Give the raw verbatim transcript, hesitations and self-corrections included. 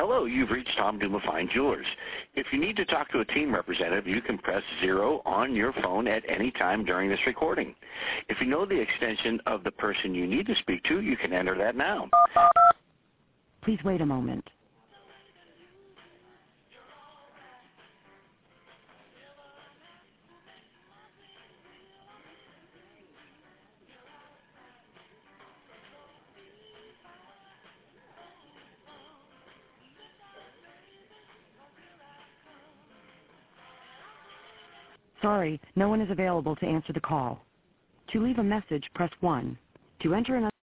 Hello, you've reached Tom Duma Fine Jewelers. If you need to talk to a team representative, you can press zero on your phone at any time during this recording. If you know the extension of the person you need to speak to, you can enter that now. Please wait a moment. Sorry, no one is available to answer the call. To leave a message, press one. To enter an